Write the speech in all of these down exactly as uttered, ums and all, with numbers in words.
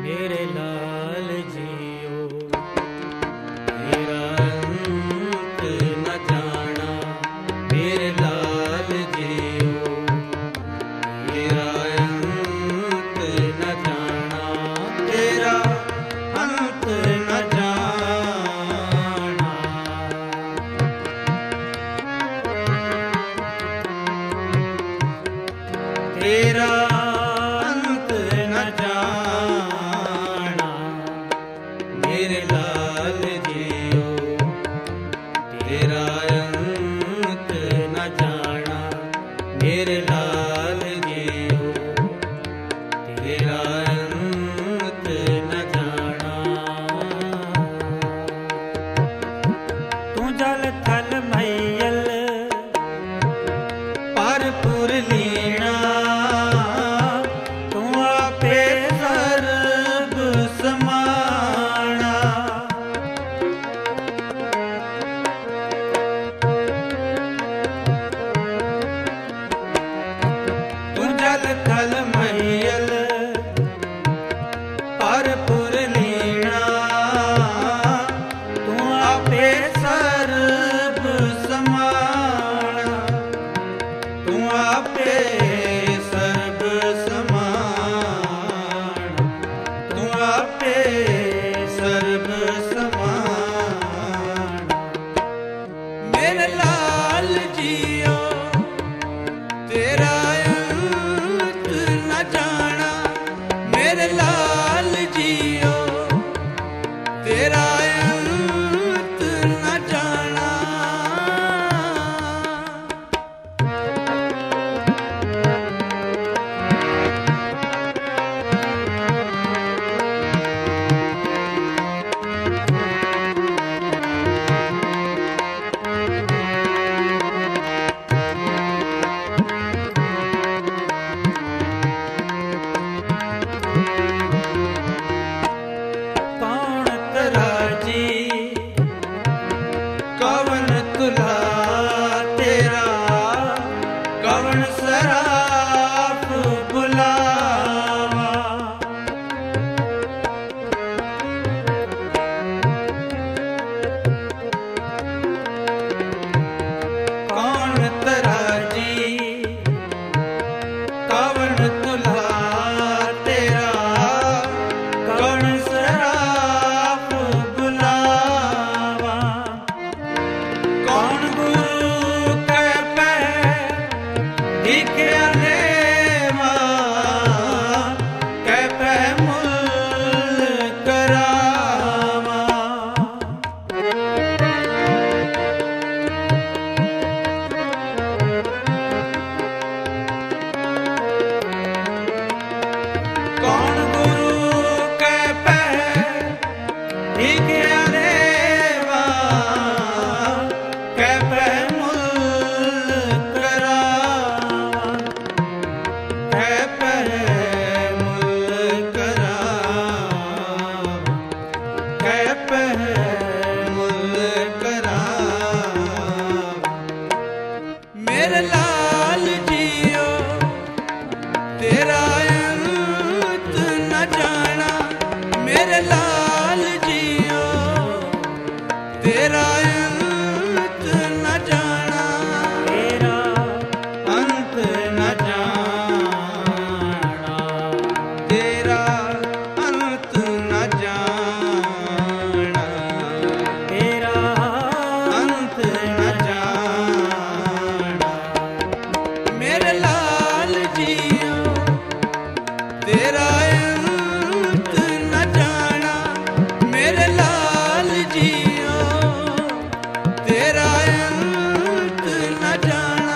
मेरे लाल जियो तेरा अंत न जाना, मेरे लाल जियो तेरा अंत न जाना, तेरा अंत न जाना। तेरा अंत न जाना, मेरे लाल जियो तेरा अंत न जाना, मेरे लाल जियो तेरा अंत न जाना। तू जल थल मैयल परपुर लीना, तू आपे सर्ब समाना। तू जल थल मैयल परपुर लीना, तू आपे सर्ब समाना, तू आपे सर्ब समाना, तू आपे सर्ब समाना। मेरे लाल जियो तेरा अंत न जाना, मेरे लाल जियो तेरा अंत न जाना। कौन तराजी कवन तुला तेरा, कवन सराफ बुलावा। कौन तराजी कवन तुला तेरा, कवन सराफ बुलावा। कौन गुरु कह पै भिखया लेवा, कह पै मुल करावा। कौन गुरु कह पै भिखया लेवा, कह पै मुल करावा, कह पै मुल करावा, कह पै मुल करावा। मेरे लाल जियो तेरा अंत न जाना, मेरे लाल जियो तेरा अंत न जाना, तेरा अंत न जाना, तेरा अंत न जाना, तेरा अंत न जाना। मेरे लाल जियो तेरा अंत न जाना, मेरे लाल जियो तेरा अंत न जाना।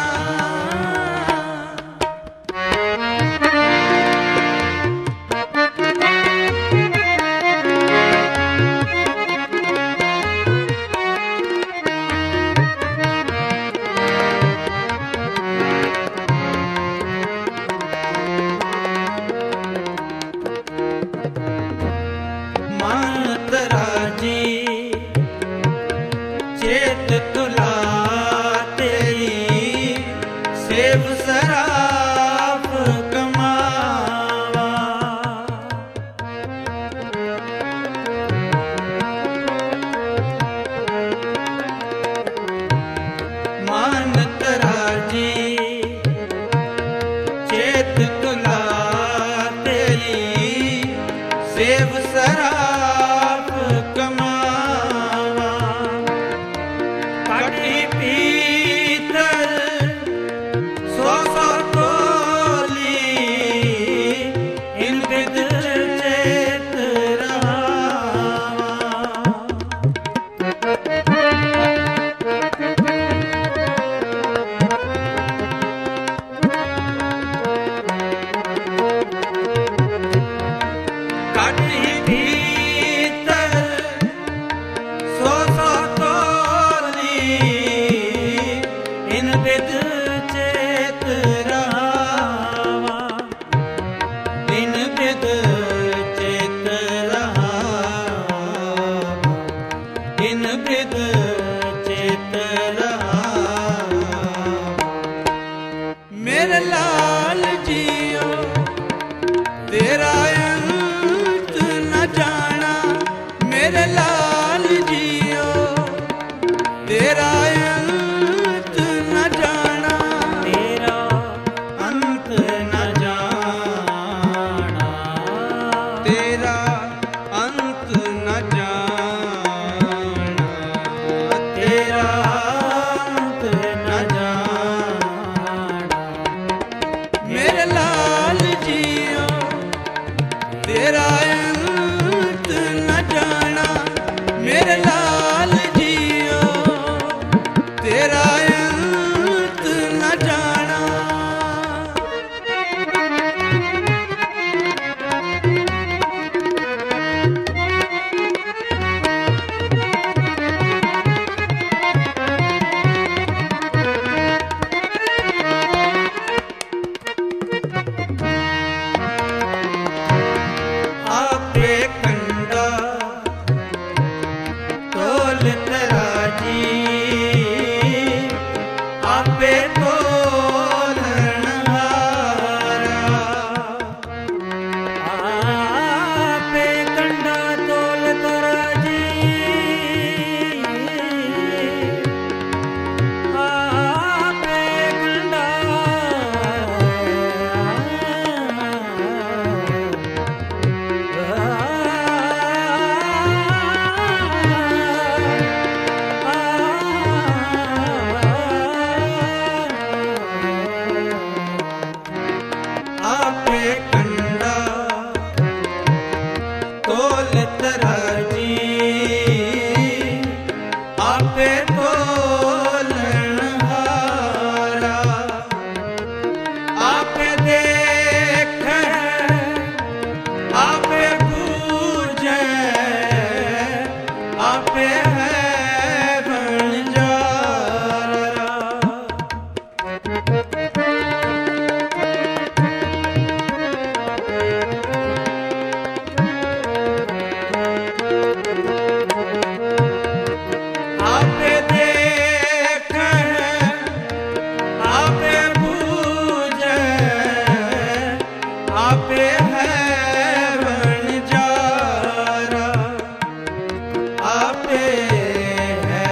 बिद चित रहा, इन बिद चित रहा। मेरे लाल जियो तेरा अंत न जाना, मेरे लाल जियो तेरा अंत न जाना, तेरा अंत न जाना, तेरा अंत न जाना, तेरा अंत न जाना। मेरे लाल जियो तेरा अंत न जाना, मेरे लाल जियो तेरा अंत न जाना। आपे कंडा तोल तराजी, आपे तोलन हारा, आपे कंडा तोल तराजी, आपे कंडा आपे कंडा तोल तराजी, आपे तोलन हारा, आपे देखे आपे पूजे, आपे है बंजारा। आपे देखे आपे पूजे, आपे है बंजारा, आपे है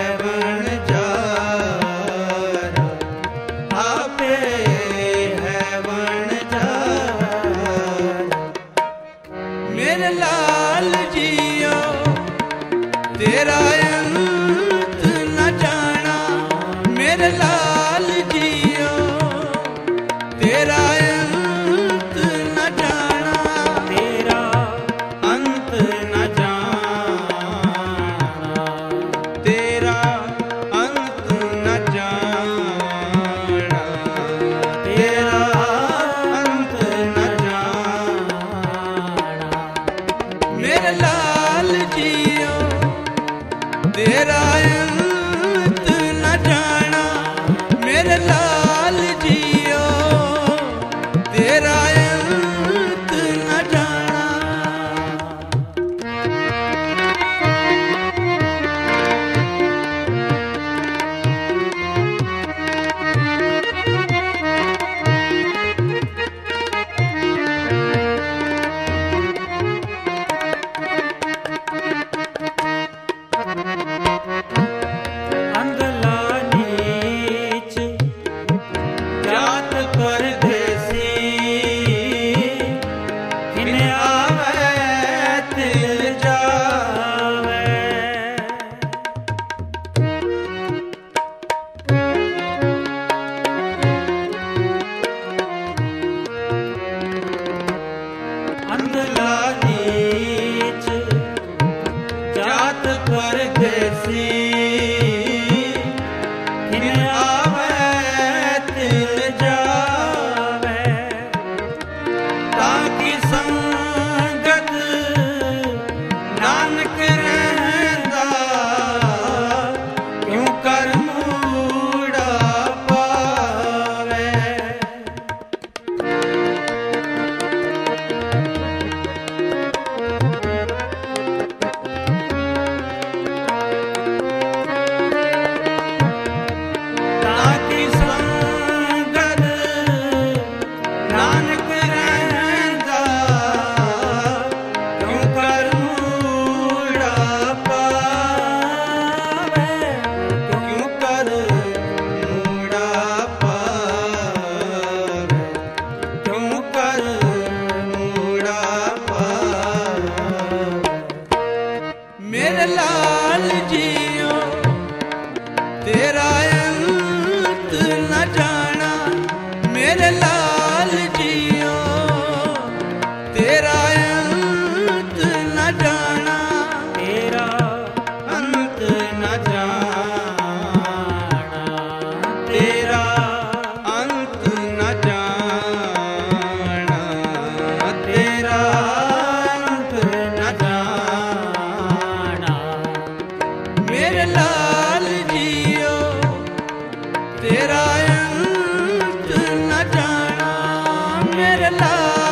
बंजारा, आपे है बंजारा। मेरे लाल जियो तेरा अंत न जाना, मेरे लाल जियो तेरा अंत न जाना, तेरा अंत न जाना, तेरा अंत न जाना, तेरा अंत न जाना। मेरे लाल जियो तेरा अंत न जाना, मेरे लाल जियो तेरा अंत न जाना। अंधला नीच जात परदेसी, किने आवे तिल जावे। अंधला नीच जात परदेसी, किने आवे तिल जावे। ताकि संगत नानक रहंदा, क्यों कर मूड़ा पावे।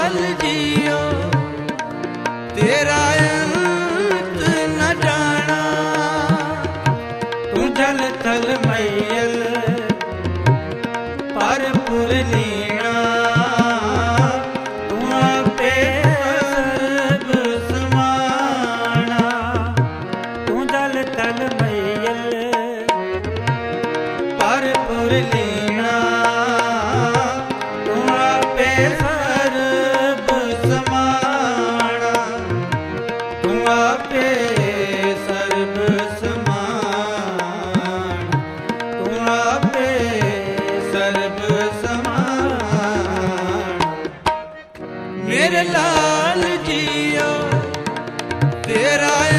लाल जियो तेरा अंत न जाना। तू जल थल मैयल पर पुर लीना। तू आपे सर्ब समाना। तू जल थल मैयल पर पुर लीना। तू आपे सर्ब समाना। तू आपे सर्ब समाना। तू आपे सर्ब समाना। मेरे लाल जियो तेरा